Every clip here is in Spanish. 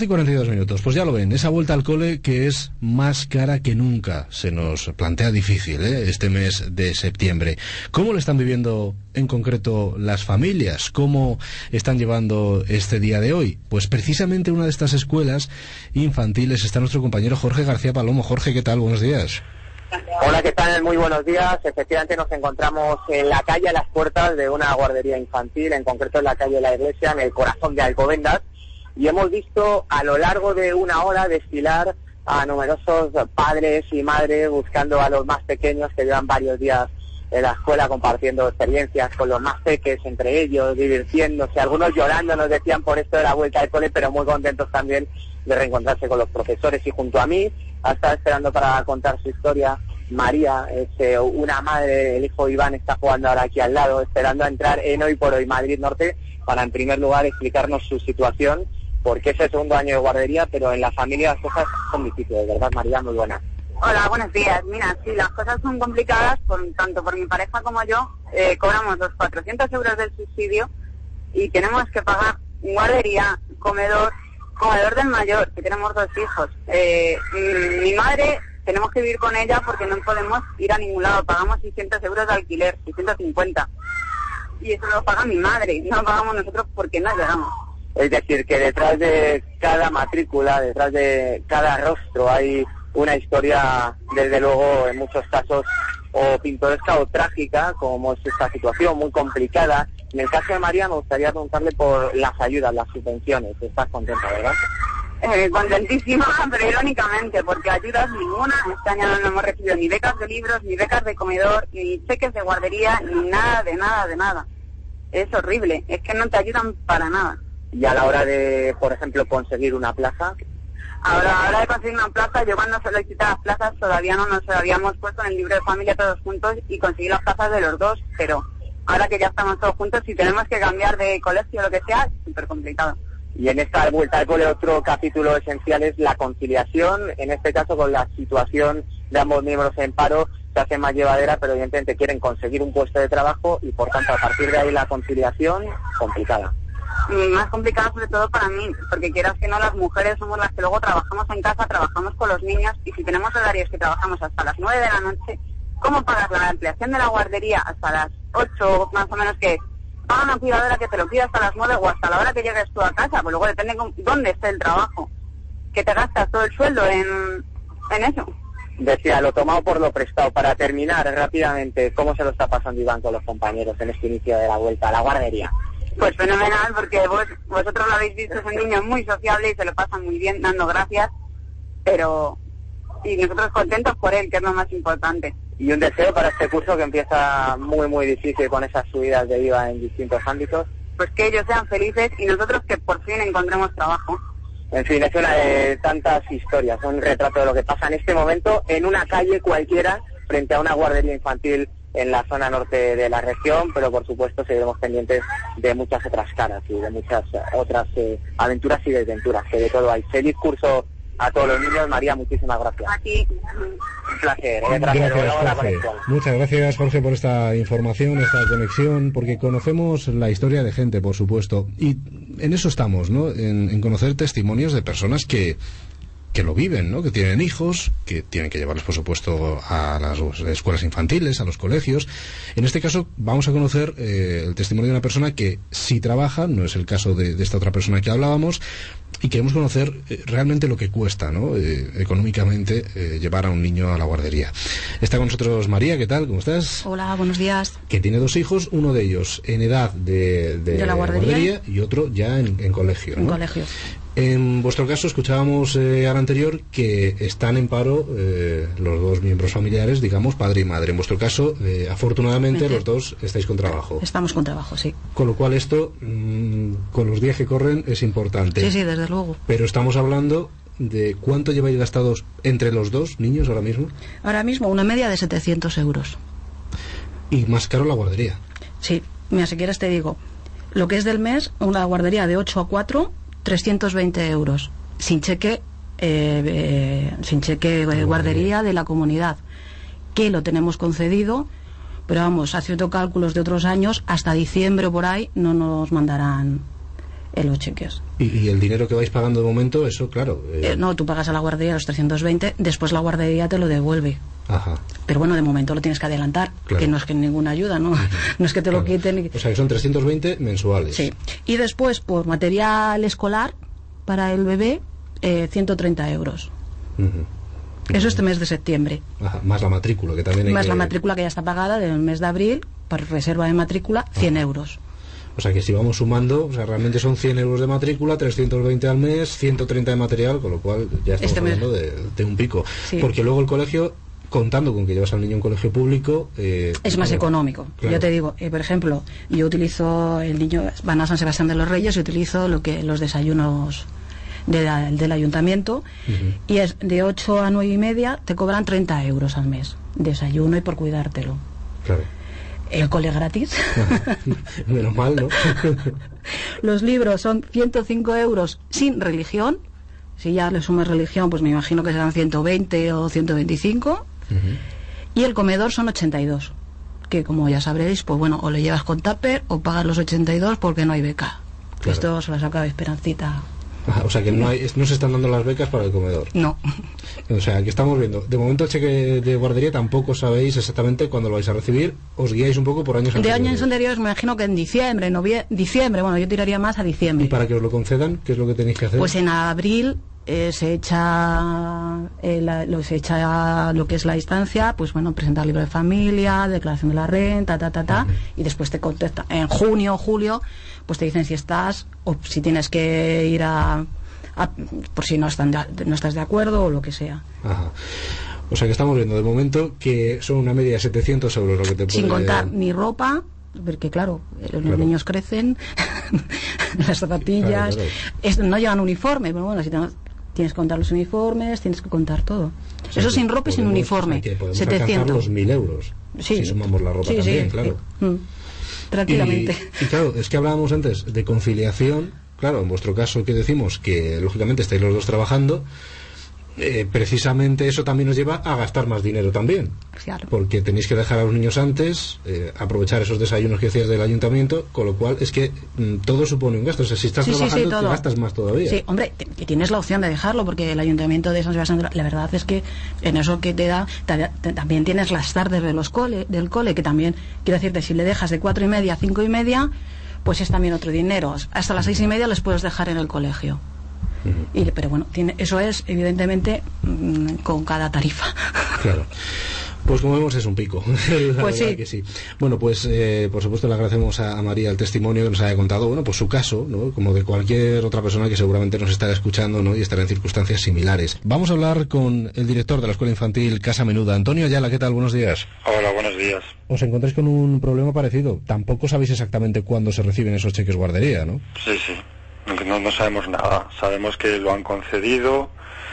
Y 42 minutos, pues ya lo ven, esa vuelta al cole que es más cara que nunca, se nos plantea difícil, este mes de septiembre. ¿Cómo lo están viviendo en concreto las familias? ¿Cómo están llevando este día de hoy? Pues precisamente en una de estas escuelas infantiles está nuestro compañero Jorge García Palomo. Jorge, ¿qué tal? Buenos días. Hola, ¿qué tal? Muy buenos días. Efectivamente nos encontramos en la calle a las puertas de una guardería infantil, en concreto en la calle de la Iglesia, en el corazón de Alcobendas. Y hemos visto a lo largo de una hora desfilar a numerosos padres y madres buscando a los más pequeños que llevan varios días en la escuela compartiendo experiencias con los más peques entre ellos, divirtiéndose, algunos llorando, nos decían por esto de la vuelta al cole, pero muy contentos también de reencontrarse con los profesores. Y junto a mí, ha estado esperando para contar su historia María, es una madre, el hijo Iván está jugando ahora aquí al lado, esperando a entrar en Hoy por Hoy Madrid Norte para en primer lugar explicarnos su situación, porque es el segundo año de guardería, pero en la familia las cosas son difíciles, ¿verdad, María? Muy buenas. Hola, buenos días. Mira, sí, las cosas son complicadas, tanto por mi pareja como yo. Cobramos los 400 euros del subsidio y tenemos que pagar guardería, comedor del mayor, que tenemos 2 hijos. Mi madre, tenemos que vivir con ella porque no podemos ir a ningún lado. Pagamos 600 euros de alquiler, 650. Y eso lo paga mi madre, no lo pagamos nosotros porque no llegamos. Es decir, que detrás de cada matrícula, detrás de cada rostro hay una historia, desde luego, en muchos casos, o pintoresca o trágica, como es esta situación muy complicada. En el caso de María, me gustaría preguntarle por las ayudas, las subvenciones. Estás contenta, ¿verdad? Contentísima, pero irónicamente, porque ayudas ninguna. Este año no hemos recibido ni becas de libros, ni becas de comedor, ni cheques de guardería, ni nada de nada. Es horrible, es que no te ayudan para nada. Y a la hora de, por ejemplo, conseguir una plaza. A la hora de conseguir una plaza, yo cuando solicité las plazas todavía no nos habíamos puesto en el libro de familia todos juntos y conseguí las plazas de los dos, pero ahora que ya estamos todos juntos, si tenemos que cambiar de colegio o lo que sea, es súper complicado. Y en esta vuelta al cole otro capítulo esencial es la conciliación, en este caso con la situación de ambos miembros en paro, se hace más llevadera, pero evidentemente quieren conseguir un puesto de trabajo y por tanto a partir de ahí la conciliación complicada. Más complicado sobre todo para mí, porque quieras que no, las mujeres somos las que luego trabajamos en casa, trabajamos con los niños, y si tenemos horarios que trabajamos hasta las 9 de la noche, ¿cómo pagas la ampliación de la guardería hasta las 8 más o menos? Que paga una cuidadora que te lo pida hasta las 9 o hasta la hora que llegues tú a casa, pues luego depende de dónde esté el trabajo, que te gastas todo el sueldo en eso. Decía, lo tomado por lo prestado. Para terminar rápidamente, ¿cómo se lo está pasando Iván con los compañeros en este inicio de la vuelta a la guardería? Pues fenomenal, porque vosotros lo habéis visto, son niños muy sociables y se lo pasan muy bien, dando gracias, y nosotros contentos por él, que es lo más importante. Y un deseo para este curso que empieza muy muy difícil con esas subidas de IVA en distintos ámbitos. Pues que ellos sean felices y nosotros que por fin encontremos trabajo. En fin, es una de tantas historias, un retrato de lo que pasa en este momento en una calle cualquiera frente a una guardería infantil en la zona norte de la región, pero por supuesto seguiremos pendientes de muchas otras caras y de muchas otras aventuras y desventuras, que de todo hay. Feliz curso a todos los niños. María, muchísimas gracias. A ti. Un placer. Gracias, Jorge. Muchas gracias, Jorge, por esta información, esta conexión, porque conocemos la historia de gente, por supuesto, y en eso estamos, ¿no? En conocer testimonios de personas que lo viven, ¿no? Que tienen hijos, que tienen que llevarlos, por supuesto, a las escuelas infantiles, a los colegios. En este caso vamos a conocer el testimonio de una persona que sí trabaja, no es el caso de esta otra persona que hablábamos, y queremos conocer realmente lo que cuesta, ¿no? Económicamente llevar a un niño a la guardería. Está con nosotros María, ¿qué tal? ¿Cómo estás? Hola, buenos días. Que tiene 2 hijos, uno de ellos en edad de la guardería y otro ya en colegio, ¿no? En colegio. En vuestro caso escuchábamos al anterior que están en paro los 2 miembros familiares, digamos, padre y madre. En vuestro caso, afortunadamente, los 2 estáis con trabajo. Estamos con trabajo, sí. Con lo cual esto, con los días que corren, es importante. Sí, sí, desde luego. Pero estamos hablando de cuánto lleváis gastados entre los 2 niños ahora mismo. Ahora mismo una media de 700 euros. Y más caro la guardería. Sí, mira, si quieres te digo, lo que es del mes, una guardería de 8 a 4... 320 euros, sin cheque guardería de la comunidad, que lo tenemos concedido, pero vamos, haciendo cálculos de otros años, hasta diciembre por ahí no nos mandarán en los cheques. ¿Y el dinero que vais pagando de momento, eso, claro? No, tú pagas a la guardería los 320, después la guardería te lo devuelve. Ajá. Pero bueno, de momento lo tienes que adelantar, claro. Que no es que ninguna ayuda, ¿no? No es que te lo quiten. O sea, que son 320 mensuales. Sí. Y después, por material escolar para el bebé, 130 euros. Eso este mes de septiembre. Ajá, más la matrícula, que también hay más la matrícula que ya está pagada del mes de abril, para reserva de matrícula, 100 euros. O sea que si vamos sumando, o sea, realmente son 100 euros de matrícula, 320 al mes, 130 de material, con lo cual ya estamos hablando de un pico. Sí. Porque luego el colegio, contando con que llevas al niño a un colegio público... es más económico. Claro. Yo te digo, por ejemplo, yo utilizo, el niño van a San Sebastián de los Reyes y utilizo los desayunos del ayuntamiento, y es de 8 a 9 y media, te cobran 30 euros al mes. Desayuno y por cuidártelo. Claro. El cole gratis. Menos mal, ¿no? Los libros son 105 euros sin religión. Si ya le sumas religión, pues me imagino que serán 120 o 125. Y el comedor son 82. Que como ya sabréis, pues bueno, o le llevas con tupper o pagas los 82 porque no hay beca. Claro. Esto se lo saca Esperancita. Ajá, o sea que no se están dando las becas para el comedor. No. O sea, que estamos viendo. De momento el cheque de guardería tampoco sabéis exactamente cuándo lo vais a recibir. Os guiáis un poco por años anteriores. De años anteriores me imagino que en diciembre, diciembre, bueno, yo tiraría más a diciembre. ¿Y para que os lo concedan, qué es lo que tenéis que hacer? Pues en abril se echa lo que es la instancia, pues bueno, presentar libro de familia, declaración de la renta, y después te contesta. En junio o julio, pues te dicen si estás o si tienes que ir por si no estás de acuerdo o lo que sea. Ajá. O sea que estamos viendo de momento que son una media de 700 euros lo que te puede... Sin contar ni ropa, porque claro, los niños crecen, las zapatillas, claro. No llevan uniforme, pero bueno, si tienes que contar los uniformes, tienes que contar todo. O sea, eso sin ropa y sin uniforme. Podemos 700. alcanzar los 1.000 euros. Sí. Si sumamos la ropa también, claro. Tranquilamente. Y claro, es que hablábamos antes de conciliación. Claro, en vuestro caso que decimos que lógicamente estáis los dos trabajando, precisamente eso también nos lleva a gastar más dinero también. Claro. Porque tenéis que dejar a los niños antes, aprovechar esos desayunos que decías del ayuntamiento, con lo cual es que todo supone un gasto. O sea, si estás trabajando te gastas más todavía. Sí, hombre, que tienes la opción de dejarlo, porque el ayuntamiento de San Sebastián, la verdad es que en eso que te da, también tienes las tardes del cole, que también, quiero decirte, si le dejas de 4:30 a 5:30, pues es también otro dinero. Hasta las 6:30 les puedes dejar en el colegio. Pero bueno, eso es evidentemente con cada tarifa. Claro. Pues como vemos es un pico. Pues sí. Que sí. Bueno, pues por supuesto le agradecemos a María el testimonio que nos haya contado, bueno, pues su caso, ¿no? Como de cualquier otra persona que seguramente nos estará escuchando, ¿no? Y estará en circunstancias similares. Vamos a hablar con el director de la Escuela Infantil Casa Menuda, Antonio Ayala. ¿Qué tal? Buenos días. Hola, buenos días. Os encontráis con un problema parecido. Tampoco sabéis exactamente cuándo se reciben esos cheques guardería, ¿no? Sí. No sabemos nada. Sabemos que lo han concedido,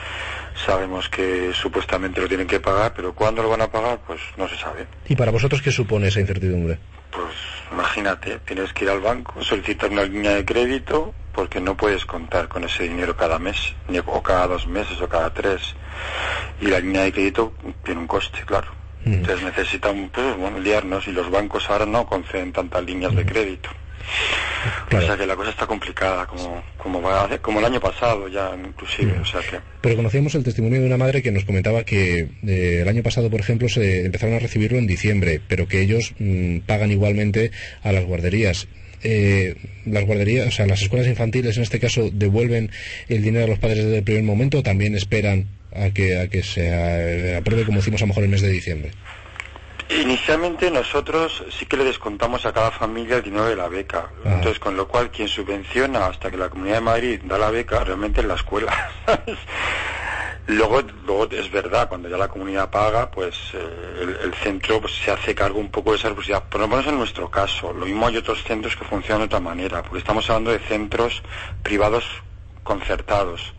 sabemos que supuestamente lo tienen que pagar, pero ¿cuándo lo van a pagar? Pues no se sabe. ¿Y para vosotros qué supone esa incertidumbre? Pues imagínate, tienes que ir al banco, solicitar una línea de crédito, porque no puedes contar con ese dinero cada mes, o cada 2 meses, o cada 3. Y la línea de crédito tiene un coste, claro. Entonces necesitan liarnos, y los bancos ahora no conceden tantas líneas de crédito. Claro. O sea que la cosa está complicada, como el año pasado ya inclusive. O sea que... Pero conocíamos el testimonio de una madre que nos comentaba que el año pasado, por ejemplo, se empezaron a recibirlo en diciembre, pero que ellos pagan igualmente a las guarderías. Las guarderías, o sea, las escuelas infantiles en este caso, devuelven el dinero a los padres desde el primer momento, o también esperan a que se apruebe, como hicimos a lo mejor el mes de diciembre. Inicialmente nosotros sí que le descontamos a cada familia el dinero de la beca. Entonces, con lo cual, quien subvenciona hasta que la Comunidad de Madrid da la beca realmente es la escuela. Luego es verdad, cuando ya la comunidad paga, pues el centro pues, se hace cargo un poco de esa responsabilidad. Por lo menos en nuestro caso. Lo mismo hay otros centros que funcionan de otra manera, porque estamos hablando de centros privados concertados.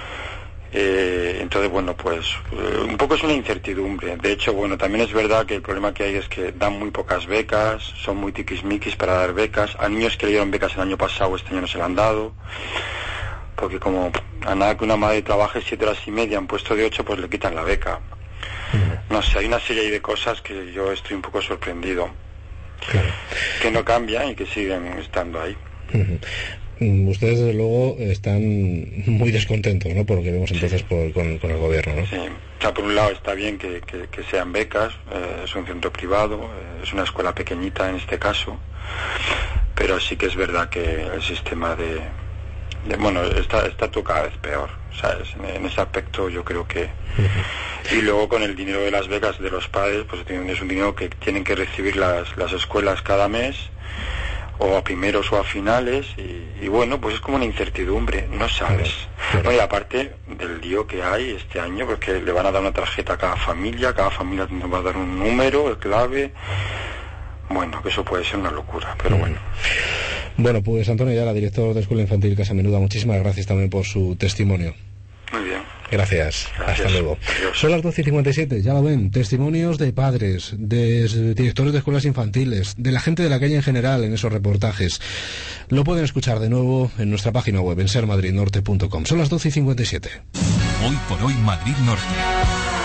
Entonces, bueno, pues un poco es una incertidumbre. De hecho, bueno, también es verdad que el problema que hay es que dan muy pocas becas, son muy tiquismiquis para dar becas. A niños que le dieron becas el año pasado, este año no se le han dado. Porque como a nada que una madre trabaje 7 horas y media en puesto de 8, pues le quitan la beca. No sé, hay una serie de cosas que yo estoy un poco sorprendido. Claro. Que no cambian y que siguen estando ahí. Ustedes, desde luego, están muy descontentos, ¿no?, por lo que vemos entonces con el gobierno, ¿no? Sí. O sea, por un lado está bien que sean becas, es un centro privado, es una escuela pequeñita en este caso, pero sí que es verdad que el sistema bueno, está todo cada vez peor, ¿sabes? En ese aspecto yo creo que... Y luego con el dinero de las becas de los padres, pues es un dinero que tienen que recibir las escuelas cada mes, o a primeros o a finales, y bueno, pues es como una incertidumbre, no sabes. Claro. No, y aparte del lío que hay este año, porque le van a dar una tarjeta a cada familia nos va a dar un número, el clave. Bueno, que eso puede ser una locura, pero bueno. Bueno, pues Antonio Ayala, director de Escuela Infantil Casa Menuda, muchísimas gracias también por su testimonio. Muy bien. Gracias. Hasta luego. Adiós. Son las 12:57, ya lo ven, testimonios de padres, de directores de escuelas infantiles, de la gente de la calle en general en esos reportajes. Lo pueden escuchar de nuevo en nuestra página web, en sermadridnorte.com. Son las 12:57. Hoy por hoy Madrid Norte.